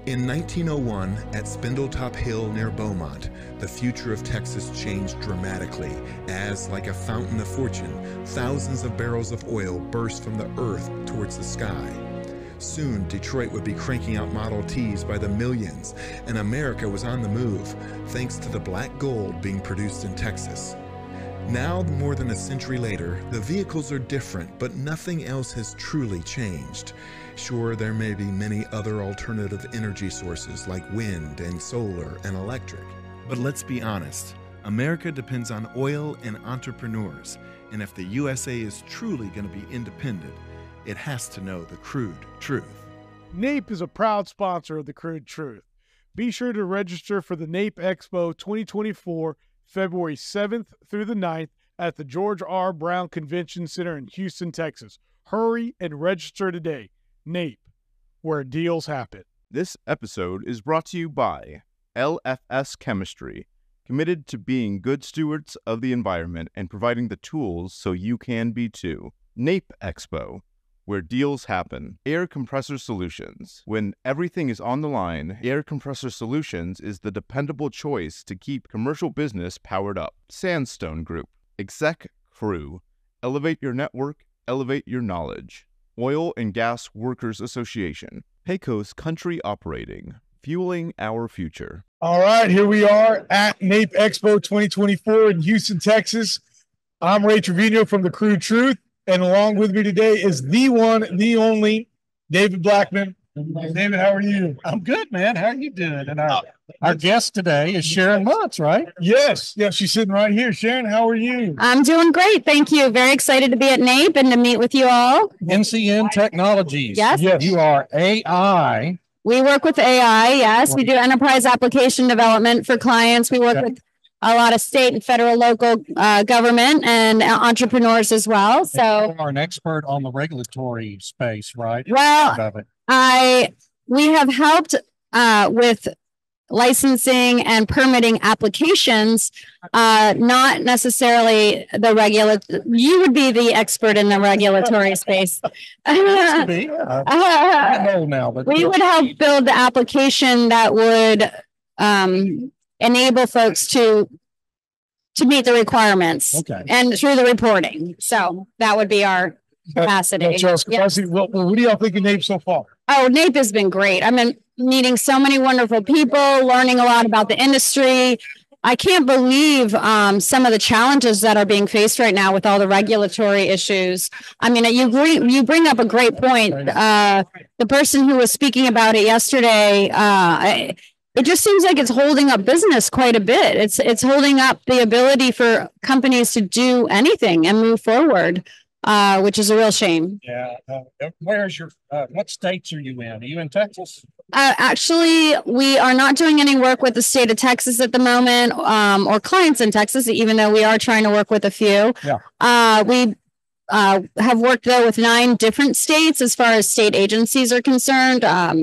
In 1901, at Spindletop Hill near Beaumont, the future of Texas changed dramatically as, like a fountain of fortune, thousands of barrels of oil burst from the earth towards the sky. Soon, Detroit would be cranking out Model Ts by the millions, and America was on the move, thanks to the black gold being produced in Texas. Now, more than a century later, the vehicles are different, but nothing else has truly changed. Sure, there may be many other alternative energy sources like wind and solar and electric. But let's be honest, America depends on oil and entrepreneurs, and if the USA is truly going to be independent, it has to know the crude truth. NAPE is a proud sponsor of the Crude Truth. Be sure to register for the NAPE Expo 2024, February 7th through the 9th at the George R. Brown Convention Center in Houston, Texas. Hurry and register today. NAPE, where deals happen. This episode is brought to you by LFS Chemistry, committed to being good stewards of the environment and providing the tools so you can be too. NAPE Expo, where deals happen. Air Compressor Solutions. When everything is on the line, Air Compressor Solutions is the dependable choice to keep commercial business powered up. Sandstone Group. Exec Crew. Elevate your network, elevate your knowledge. Oil and Gas Workers Association. Pecos Country Operating. Fueling our future. All right, here we are at NAPE Expo 2024 in Houston, Texas. I'm Ray Trevino from The Crude Truth, and along with me today is the one, the only, David Blackman. David, how are you? I'm good, man. How are you doing? And our guest today is Sharon Muntz, right? Yes, she's sitting right here. Sharon, how are you? I'm doing great. Thank you. Very excited to be at NAPE and to meet with you all. NCN Technologies. Yes. You are AI. We work with AI. Yes. We do enterprise application development for clients. We work with a lot of state and federal, local government and entrepreneurs as well. So You are an expert on the regulatory space, right? Well, we have helped with licensing and permitting applications, not necessarily the you would be the expert in the regulatory space. I'm old now, but we would help build the application that would enable folks to meet the requirements and through the reporting. So that would be our capacity. That's our capacity. Well, what do y'all think of NAPE so far? Oh, NAPE has been great. I've been meeting so many wonderful people, learning a lot about the industry. I can't believe some of the challenges that are being faced right now with all the regulatory issues. I mean, you bring up a great point. The person who was speaking about it yesterday, it just seems like it's holding up business quite a bit. It's holding up the ability for companies to do anything and move forward. Which is a real shame. Yeah. Where's your, what states are you in? Are you in Texas? Actually, we are not doing any work with the state of Texas at the moment, or clients in Texas, even though we are trying to work with a few. Yeah. We have worked, though, with 9 different states as far as state agencies are concerned.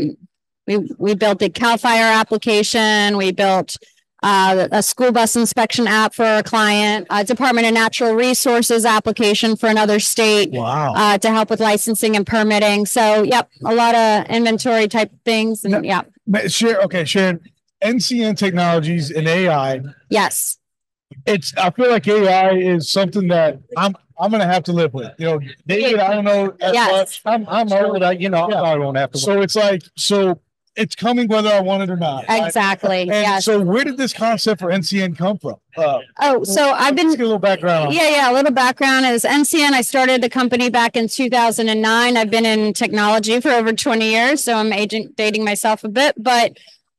We built a CAL FIRE application. We built a school bus inspection app for a client, a Department of Natural Resources application for another state. Wow. To help with licensing and permitting. So, yep, a lot of inventory type things. And Sharon, NCN Technologies and AI. Yes. I feel like AI is something that I'm going to have to live with. You know, David, I don't know as much. I'm old. I won't have to. So it's coming whether I want it or not. Exactly. And yes. So where did this concept for NCN come from? So I've been... Let's get a little background on it. Yeah. A little background is NCN. I started the company back in 2009. I've been in technology for over 20 years, so I'm dating myself a bit. But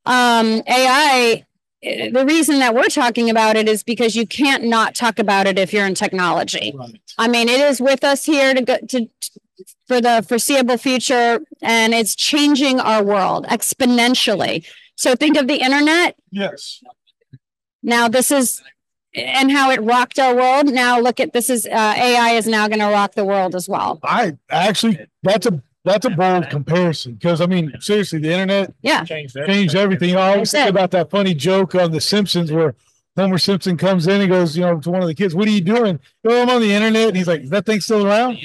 AI, the reason that we're talking about it is because you can't not talk about it if you're in technology. Right. I mean, it is with us here for the foreseeable future, and it's changing our world exponentially. So think of the internet. Yes. Now this is, and how it rocked our world. Now look at this is AI is now going to rock the world as well. That's a bold comparison, because I mean, seriously, the internet Yeah. changed everything. I always think about that funny joke on The Simpsons where Homer Simpson comes in and goes, to one of the kids, "What are you doing?" "Oh, I'm on the internet." And he's like, "Is that thing still around?"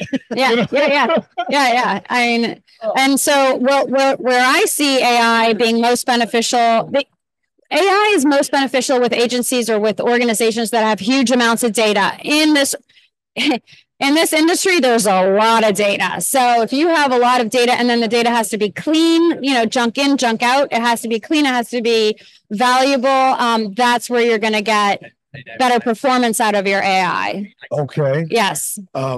Yeah. I mean, and so where I see AI being most beneficial, AI is most beneficial with agencies or with organizations that have huge amounts of data. In this industry, there's a lot of data. So if you have a lot of data and then the data has to be clean, junk in, junk out, it has to be clean, it has to be valuable. That's where you're going to get better performance out of your AI. Okay. Yes.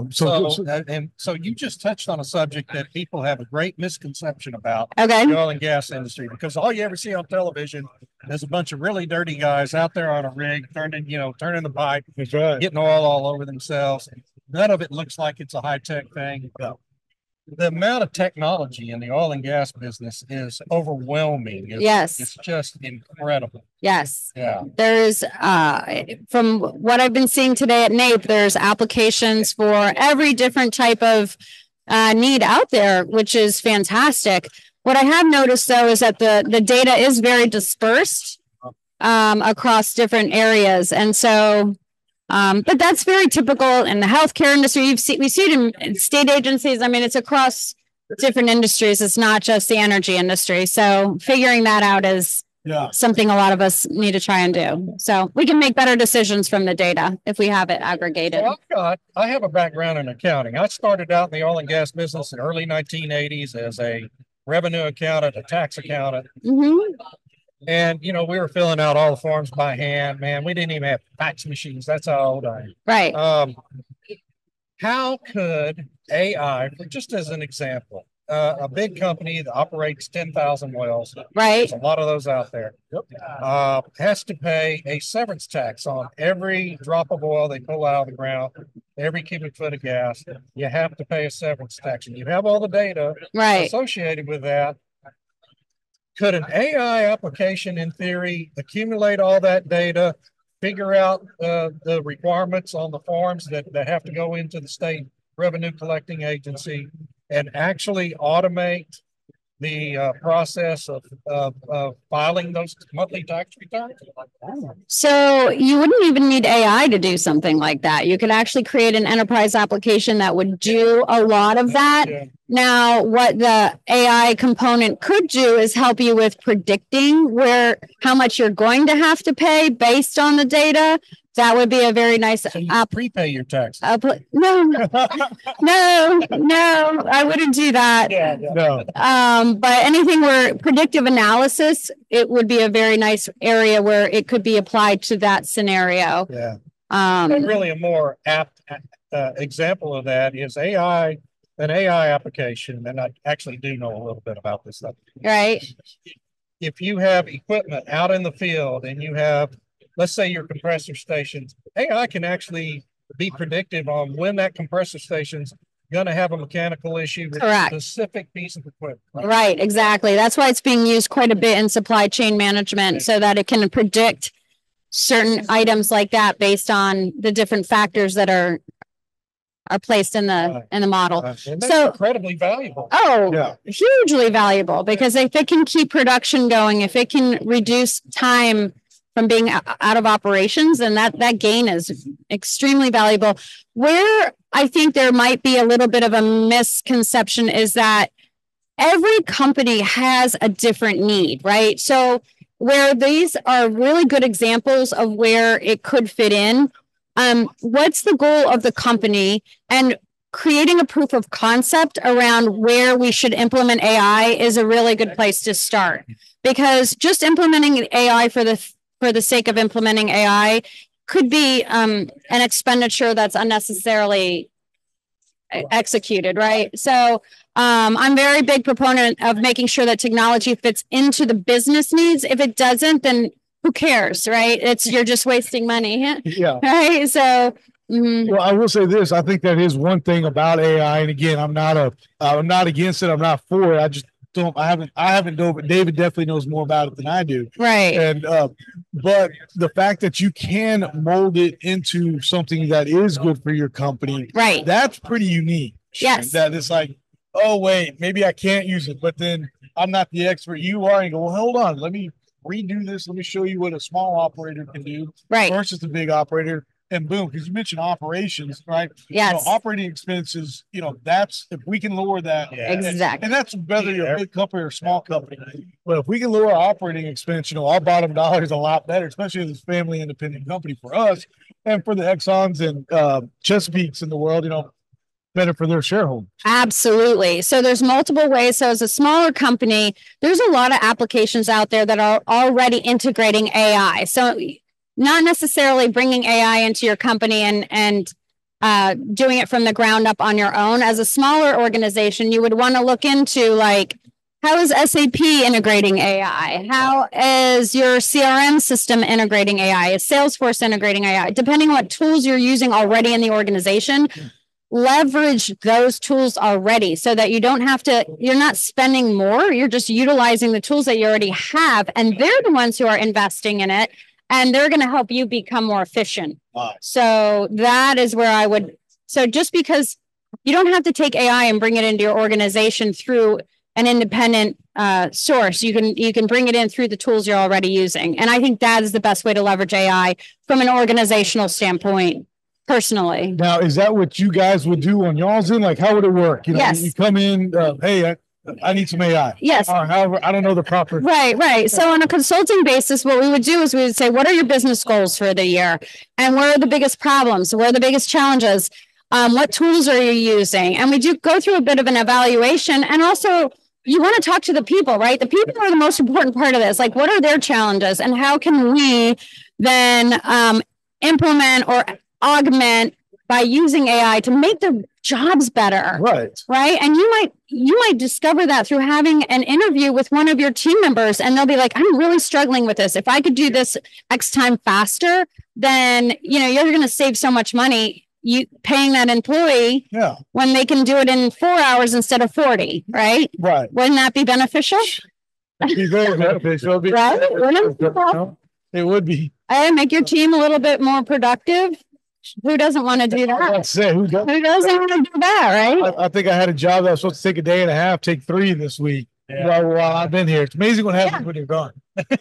So you just touched on a subject that people have a great misconception about Okay. the oil and gas industry, because all you ever see on television is a bunch of really dirty guys out there on a rig turning the pipe, That's right. getting oil all over themselves. None of it looks like it's a high-tech thing. No. The amount of technology in the oil and gas business is overwhelming. Yes. It's just incredible. Yes. Yeah. There's, from what I've been seeing today at NAPE, there's applications for every different type of need out there, which is fantastic. What I have noticed, though, is that the data is very dispersed across different areas. And so, but that's very typical in the healthcare industry. We see it in state agencies. I mean, it's across different industries. It's not just the energy industry. So figuring that out is something a lot of us need to try and do. So we can make better decisions from the data if we have it aggregated. Well, I have a background in accounting. I started out in the oil and gas business in the early 1980s as a revenue accountant, a tax accountant. Mm-hmm. And, we were filling out all the forms by hand, man. We didn't even have fax machines. That's how old I am. Right. How could AI, just as an example, a big company that operates 10,000 wells, Right. there's a lot of those out there, has to pay a severance tax on every drop of oil they pull out of the ground, every cubic foot of gas. You have to pay a severance tax, and you have all the data Right. associated with that. Could an AI application, in theory, accumulate all that data, figure out the requirements on the forms that have to go into the state revenue collecting agency, and actually automate the process of filing those monthly tax returns? So you wouldn't even need AI to do something like that. You could actually create an enterprise application that would do a lot of that. Yeah. Now, what the AI component could do is help you with predicting how much you're going to have to pay based on the data. That would be a very nice So you prepay your taxes. no, I wouldn't do that. No. But anything where predictive analysis, it would be a very nice area where it could be applied to that scenario. Yeah. And Um, really a more apt example of that is an AI application, and I actually do know a little bit about this stuff. right, If you have equipment out in the field and you have, let's say, your compressor stations, AI can actually be predictive on when that compressor station's going to have a mechanical issue with a Correct. specific piece of equipment. right, exactly. That's why it's being used quite a bit in supply chain management so that it can predict certain items like that based on the different factors that are placed in the model. And that's So- incredibly valuable. Oh, Yeah. hugely valuable, because if it can keep production going, if it can reduce time from being out of operations, then that gain is extremely valuable. Where I think there might be a little bit of a misconception is that every company has a different need, right? So where these are really good examples of where it could fit in, what's the goal of the company, and creating a proof of concept around where we should implement AI is a really good place to start, because just implementing AI for the sake of implementing AI could be an expenditure that's unnecessarily executed, right? So I'm very big proponent of making sure that technology fits into the business needs. If it doesn't, then who cares, right? You're just wasting money, Yeah. right? So Well, I will say this. I think that is one thing about AI. And again, I'm not against it. I'm not for it. I just don't, I haven't dove it. David definitely knows more about it than I do. right, And, but the fact that you can mold it into something that is good for your company, right, that's pretty unique. Yes. That it's like, oh, wait, maybe I can't use it, but then I'm not the expert. You are. And you go, well, hold on. Let me redo this. Let me show you what a small operator can do Right. versus the big operator. And boom, because you mentioned operations, right? Yes. Operating expenses, that's if we can lower that. Yeah. Exactly. And that's whether you're a big company or a small company. But if we can lower our operating expense, our bottom dollar is a lot better, especially as a family independent company for us and for the Exxons and Chesapeakes in the world, better for their shareholders. Absolutely. So there's multiple ways. So as a smaller company, there's a lot of applications out there that are already integrating AI. So not necessarily bringing AI into your company and doing it from the ground up on your own. As a smaller organization, you would want to look into like, how is SAP integrating AI? How is your CRM system integrating AI? Is Salesforce integrating AI? Depending on what tools you're using already in the organization, leverage those tools already so that you're not spending more. You're just utilizing the tools that you already have. And they're the ones who are investing in it. And they're going to help you become more efficient. Wow. So that is where so just because you don't have to take AI and bring it into your organization through an independent source, you can bring it in through the tools you're already using. And I think that is the best way to leverage AI from an organizational standpoint, personally. Now, is that what you guys would do on y'all's end? Like, how would it work? Yes. You come in, hey, I need some AI. Yes. Or however, I don't know the proper. Right. So on a consulting basis, what we would do is we would say, what are your business goals for the year? And where are the biggest problems? Where are the biggest challenges? What tools are you using? And we do go through a bit of an evaluation. And also, you want to talk to the people, right? The people are the most important part of this. Like, what are their challenges? And how can we then implement or augment by using AI to make their jobs better? Right. And you might discover that through having an interview with one of your team members, and they'll be like, I'm really struggling with this. If I could do this X time faster, then you're going to save so much money paying that employee when they can do it in 4 hours instead of 40, right? Wouldn't that be beneficial? It'd be very beneficial. Right? It would be. And make your team a little bit more productive. Who doesn't want to do that? Who doesn't want to do that, right? I think I had a job that was supposed to take a day and a half, take 3 this week. While I've been here. It's amazing what happens when you're gone.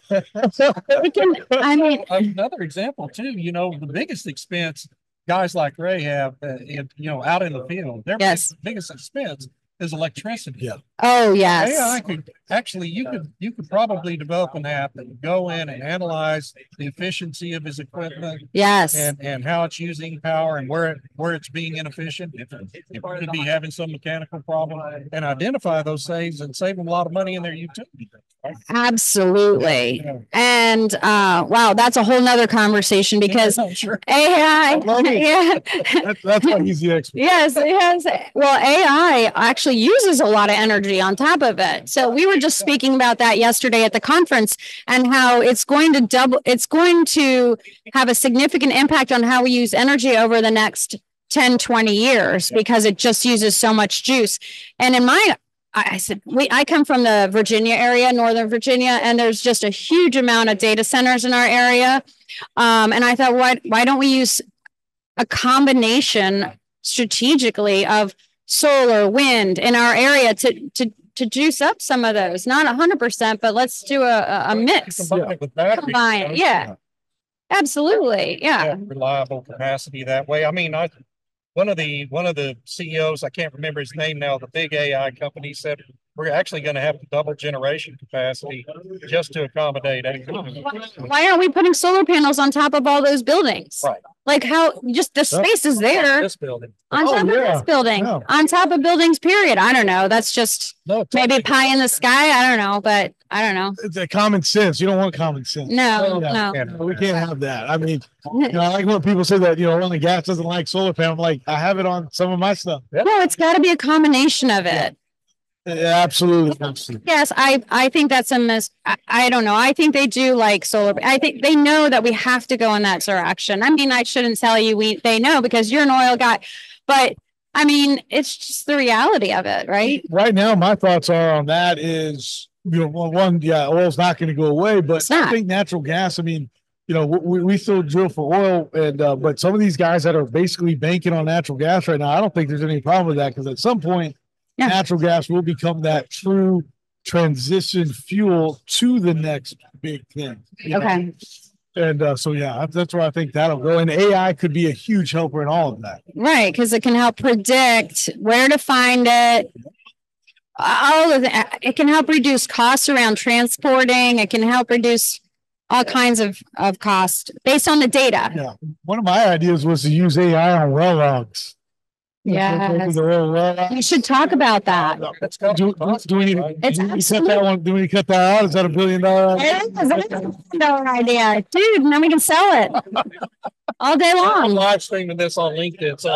Another example too, the biggest expense guys like Ray have, out in the field, their biggest expense is electricity. Oh, yes. AI you could probably develop an app that would go in and analyze the efficiency of his equipment. Yes. And how it's using power and where it's being inefficient. If it could be having some mechanical problem, and identify those saves and save them a lot of money in their utility. Right? Absolutely. And wow, that's a whole nother conversation because AI. That's why he's the expert. Yes. Well, AI actually uses a lot of energy on top of it. So we were just speaking about that yesterday at the conference and how it's going to have a significant impact on how we use energy over the next 10, 20 years because it just uses so much juice. And I come from the Virginia area, Northern Virginia, and there's just a huge amount of data centers in our area. And I thought, why don't we use a combination strategically of solar, wind in our area to juice up some of those? Not 100%, but let's do a mix. Combine it. Yeah. Absolutely. Yeah. Reliable capacity that way. One of the CEOs, I can't remember his name now, the big AI company said we're actually going to have to double generation capacity just to accommodate AI. Why aren't we putting solar panels on top of all those buildings? Right. Like how just the space is there this building. on top of this building, on top of buildings, period. I don't know. That's just maybe pie in the sky. I don't know, but I don't know. It's a common sense. You don't want common sense. No. We can't have that. I like when people say that, oil and gas doesn't like solar panel. I'm like, I have it on some of my stuff. No, it's got to be a combination of it. Absolutely. Yes, I think that's I don't know. I think they do like solar. I think they know that we have to go in that direction. I shouldn't tell you they know because you're an oil guy, but it's just the reality of it, right? Right now, my thoughts are on that is, oil's not going to go away, but I think natural gas, we still drill for oil, and but some of these guys that are basically banking on natural gas right now, I don't think there's any problem with that because at some point, natural gas will become that true transition fuel to the next big thing. you know? Okay. And so, yeah, that's where I think that'll go. And AI could be a huge helper in all of that. Right, because it can help predict where to find it. All of that. It can help reduce costs around transporting. It can help reduce all kinds of cost based on the data. Yeah. One of my ideas was to use AI on well logs. Yes. The well log. You should talk about that. That's gotta be possible, Do we need right? It's to cut that one? Do we need to cut that out? Is that $1 billion? It is a $1 idea, dude. Now we can sell it all day I'm long. live streaming this on LinkedIn. So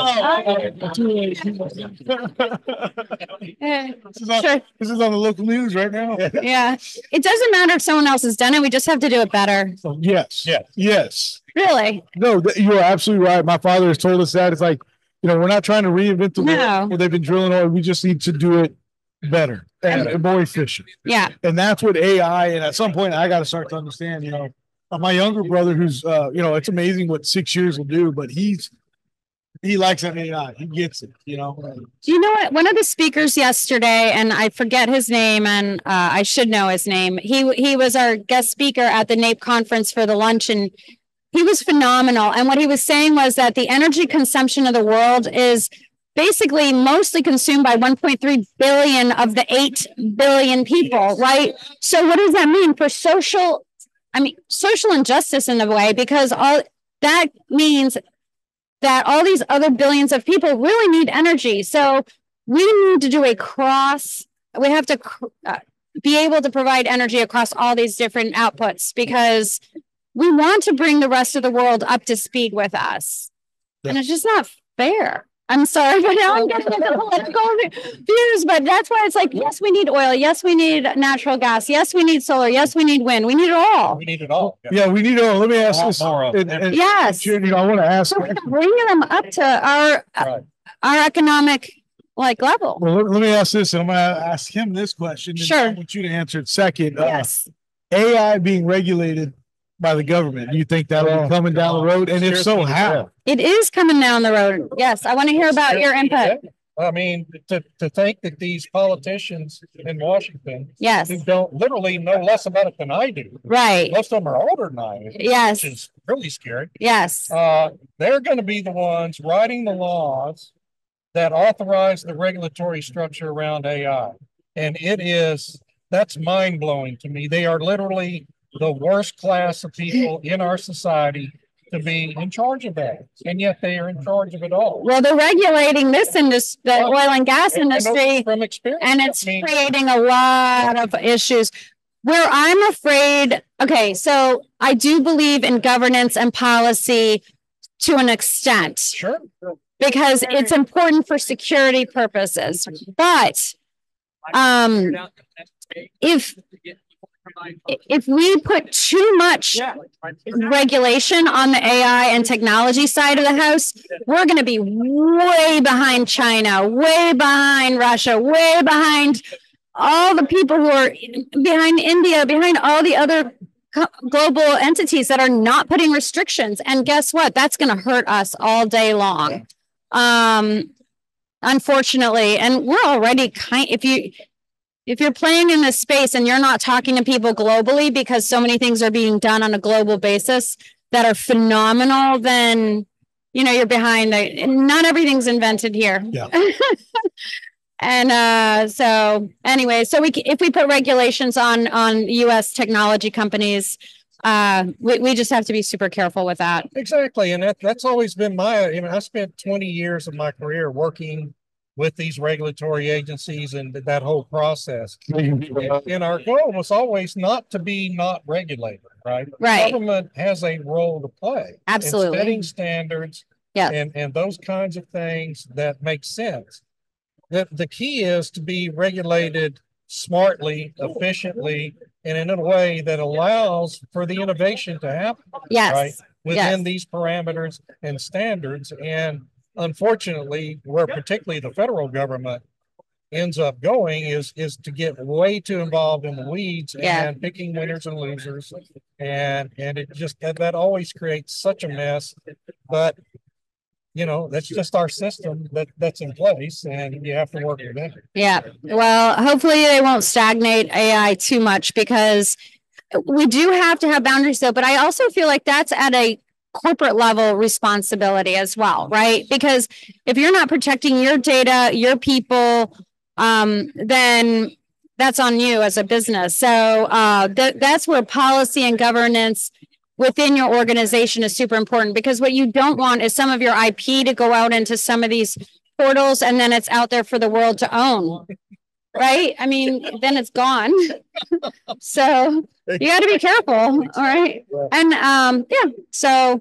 Yeah, This is on, sure. this is on the local news right now. Yeah. It doesn't matter if someone else has done it. We just have to do it better. So, yes. Yes. Yes. Really. No, you're absolutely right. My father has told us that. It's like, we're not trying to reinvent the wheel. No. Well, they've been drilling oil. We just need to do it better and more efficient. Yeah. And that's what AI, and at some point I got to start to understand, my younger brother who's, it's amazing what 6 years will do, but he likes that AI. He gets it, Do you know what? One of the speakers yesterday, and I forget his name, and I should know his name. He was our guest speaker at the NAPE conference for the lunch, and he was phenomenal. And what he was saying was that the energy consumption of the world is basically mostly consumed by 1.3 billion of the 8 billion people, right? So what does that mean for social injustice in a way? Because all that means that all these other billions of people really need energy. So we need to do we have to be able to provide energy across all these different outputs because we want to bring the rest of the world up to speed with us. Yeah. And it's just not fair. I'm sorry, but now I'm getting into political views, but that's why it's like, yes, we need oil. Yes, we need natural gas. Yes, we need solar. Yes, we need wind. We need it all. we need it all. Yeah, we need it all. Let me ask this. Yes. I want to ask. So we're bringing them up to our economic level. Well, let me ask this, and I'm going to ask him this question. Sure. I want you to answer it second. Yes. AI being regulated by the government. Do you think that'll be coming down the road? And if so, how? It is coming down the road. Yes. I want to hear about your input. I mean, to think that these politicians in Washington Yes. who don't literally know less about it than I do. Right. Most of them are older than I am. Yes. Which is really scary. Yes. They're going to be the ones writing the laws that authorize the regulatory structure around AI. And that's mind blowing to me. They are literally the worst class of people in our society to be in charge of that. And yet they are in charge of it all. Well, they're regulating this industry, the oil and gas industry, from experience, and it's creating a lot of issues. Where I'm afraid, okay, so I do believe in governance and policy to an extent. Sure. Because it's important for security purposes. But if we put too much regulation on the AI and technology side of the house, we're going to be way behind China, way behind Russia, way behind all the people who are behind India, behind all the other global entities that are not putting restrictions. And guess what? That's going to hurt us all day long. Unfortunately, and we're already if you're playing in this space and you're not talking to people globally because so many things are being done on a global basis that are phenomenal, then, you're behind. Not everything's invented here. Yeah. And so anyway, if we put regulations on U.S. technology companies, we just have to be super careful with that. Exactly. And that's always been I spent 20 years of my career working with these regulatory agencies and that whole process. And our goal was always not to be not regulated, right? Right. Government has a role to play. Absolutely. In setting standards and those kinds of things that make sense. The key is to be regulated smartly, efficiently, and in a way that allows for the innovation to happen. Yes. Right? Within these parameters and standards. And unfortunately, where particularly the federal government ends up going is to get way too involved in the weeds and picking winners and losers. And it just, that always creates such a mess. But that's just our system that's in place, and you have to work with it. Yeah. Well, hopefully they won't stagnate AI too much, because we do have to have boundaries though. But I also feel like that's at a corporate level responsibility as well, right? Because if you're not protecting your data, your people, then that's on you as a business. So that's where policy and governance within your organization is super important, because what you don't want is some of your IP to go out into some of these portals and then it's out there for the world to own. Right? I mean, then it's gone. So you got to be careful. All right. And yeah, so.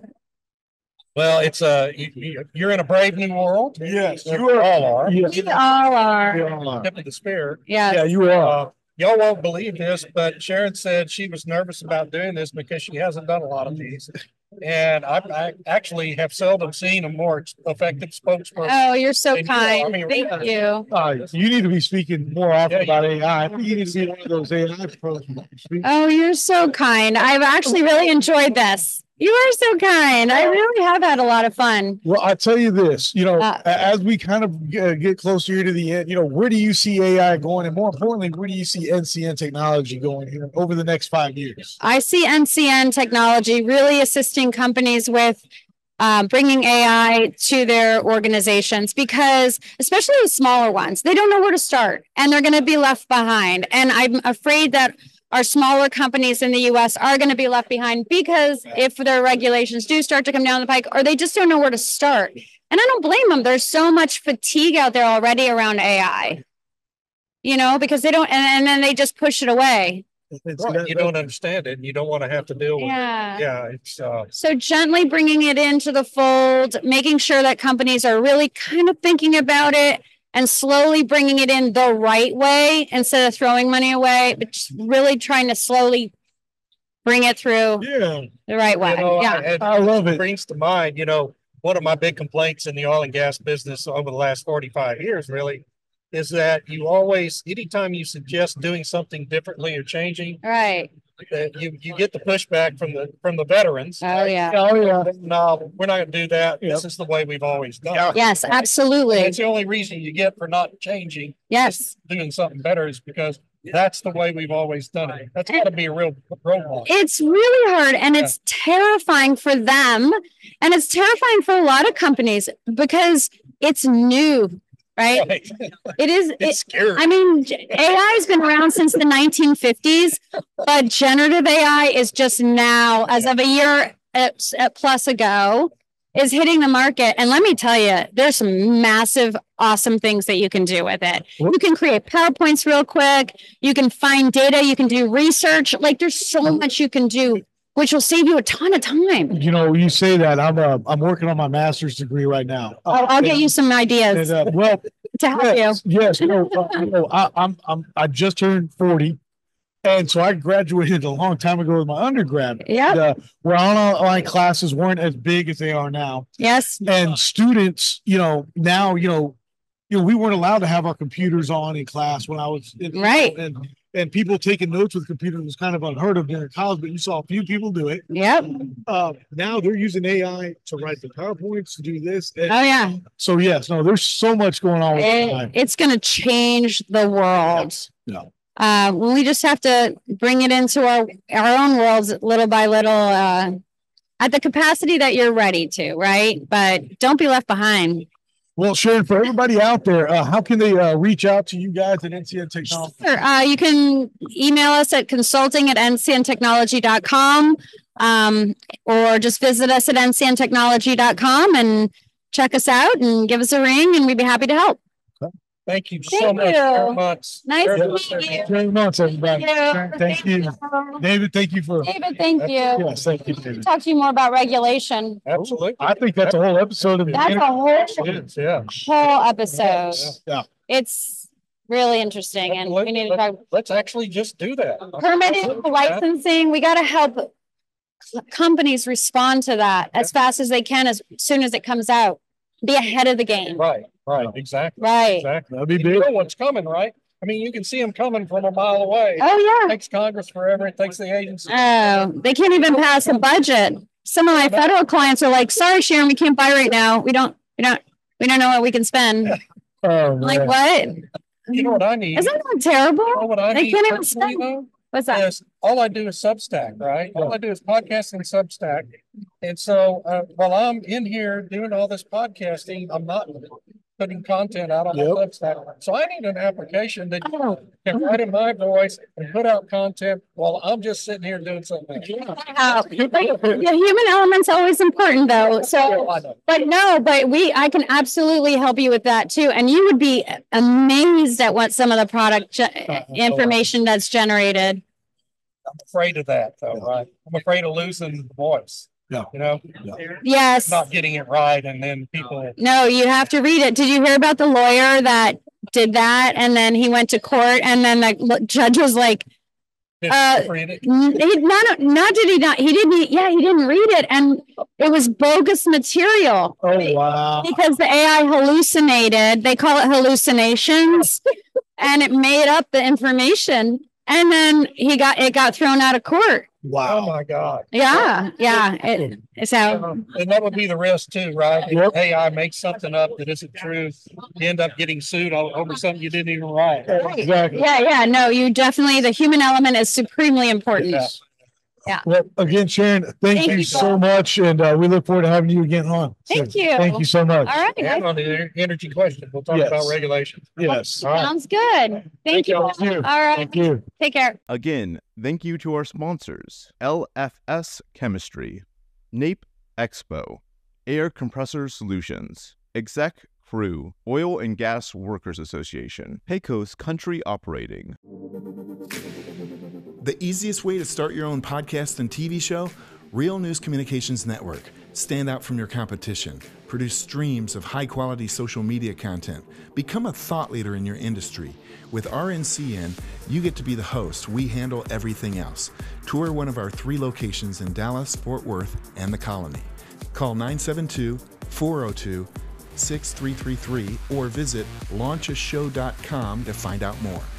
Well, it's you're in a brave new world. Yes, you all are. Yes. We all are. You all are. Tip of the spear. Yes. Yeah, you are. Y'all won't believe this, but Sharon said she was nervous about doing this because she hasn't done a lot of these. And I actually have seldom seen a more effective spokesperson. Oh, you're so than you are. kind. I mean, Thank really. you. You need to be speaking more often Yeah, about AI. I think you need to be one of those AI pros. Oh, you're so kind. I've actually really enjoyed this. You are so kind. I really have had a lot of fun. Well, I tell you this, as we kind of get closer here to the end, where do you see AI going? And more importantly, where do you see NCN technology going here over the next 5 years? I see NCN technology really assisting companies with bringing AI to their organizations, because especially the smaller ones, they don't know where to start and they're going to be left behind. And I'm afraid that our smaller companies in the US are going to be left behind, because if their regulations do start to come down the pike, or they just don't know where to start. And I don't blame them. There's so much fatigue out there already around AI, because they don't, and then they just push it away. Right. You don't understand it, and you don't want to have to deal with it. Yeah, it's so gently bringing it into the fold, making sure that companies are really kind of thinking about it and slowly bringing it in the right way instead of throwing money away, but just really trying to slowly bring it through the right way. I love it. Brings to mind, one of my big complaints in the oil and gas business over the last 45 years, really, is that you always, anytime you suggest doing something differently or changing, right, you get the pushback from the veterans. Oh yeah. No, we're not going to do that. Yep. This is the way we've always done it. Yes, absolutely. And that's the only reason you get for not changing. Yes. Doing something better is because that's the way we've always done it. That's got to be a real roadblock. It's really hard, and it's terrifying for them, and it's terrifying for a lot of companies because it's new. Right? It is. It's scary. I mean, AI has been around since the 1950s, but generative AI is just now, as of a year plus ago, is hitting the market. And let me tell you, there's some massive, awesome things that you can do with it. You can create PowerPoints real quick. You can find data. You can do research. Like, there's so much you can do, which will save you a ton of time. You say that I'm working on my master's degree right now. I'll get you some ideas. And, well, to help you. Yes, I just turned 40, and so I graduated a long time ago with my undergrad. Yeah, where online classes weren't as big as they are now. Yes, and students, now, we weren't allowed to have our computers on in class when I was right. And people taking notes with computers was kind of unheard of during college, but you saw a few people do it. Yep. Now they're using AI to write the PowerPoints, to do this. Oh, yeah. So, yes, there's so much going on with AI. It's going to change the world. Yeah. We just have to bring it into our own worlds little by little at the capacity that you're ready to, right? But don't be left behind. Well, Sharon, for everybody out there, how can they reach out to you guys at NCN Technology? Sure. You can email us at consulting@ncntechnology.com, or just visit us at ncntechnology.com and check us out and give us a ring, and we'd be happy to help. Thank you so much. Nice to meet you. Very much, everybody. Thank you. David, thank you for. David, thank you. Yes, thank you, David. Talk to you more about regulation. Absolutely. I think that's a whole episode of That's a whole episode. Yeah. It's really interesting, and we need to talk. Let's actually just do that. Permitting, licensing, we got to help companies respond to that as fast as they can, as soon as it comes out. Be ahead of the game. Right, exactly. Right. Exactly. That'd be big. You know what's coming, right? I mean, you can see them coming from a mile away. Oh, yeah. It takes Congress forever. It takes the agency. Oh, they can't even pass a budget. Some of my federal clients are like, sorry, Sharon, we can't buy right now. We don't We don't know what we can spend. Oh, Like man. what? You know what I need? Isn't that terrible? You know what I They need can't even personally, spend. though? What's that? Yes, all I do is Substack, right? All I do is podcast and Substack. And so while I'm in here doing all this podcasting, I'm not putting content out on my Substack. So I need an application that Oh. can write in my voice and put out content while I'm just sitting here doing something else. The human element's always important though. So, I know. but no, but I can absolutely help you with that too. And you would be amazed at what some of the product information that's generated. I'm afraid of that though, right? I'm afraid of losing the voice. Yeah. You know, Yes. not getting it right. And then people, No, you have to read it. Did you hear about the lawyer that did that? And then he went to court and then the judge was like, read it. he didn't read it. And it was bogus material. Oh, wow. Because the AI hallucinated, they call it hallucinations, and it made up the information. And then it got thrown out of court. Oh Wow. my God. Yeah. It's how. And that would be the risk too, right? Yep. If AI makes something up that isn't true, you end up getting sued over something you didn't even write. Exactly. Yeah. No, the human element is supremely important. Yeah. Well, again, Sharon, thank you so much. And we look forward to having you again on. Thank you. Thank you so much. All right. And on the energy question, we'll talk Yes. about regulations. Yes. All right. Sounds good. Thank you. Thank you. All right. Thank you. Take care. Again, thank you to our sponsors, LFS Chemistry, NAPE Expo, Air Compressor Solutions, Exec Crew, Oil and Gas Workers Association, Pecos Country Operating. The easiest way to start your own podcast and TV show? Real News Communications Network. Stand out from your competition. Produce streams of high-quality social media content. Become a thought leader in your industry. With RNCN, you get to be the host. We handle everything else. Tour one of our 3 locations in Dallas, Fort Worth, and the Colony. Call 972-402-6333 or visit launchashow.com to find out more.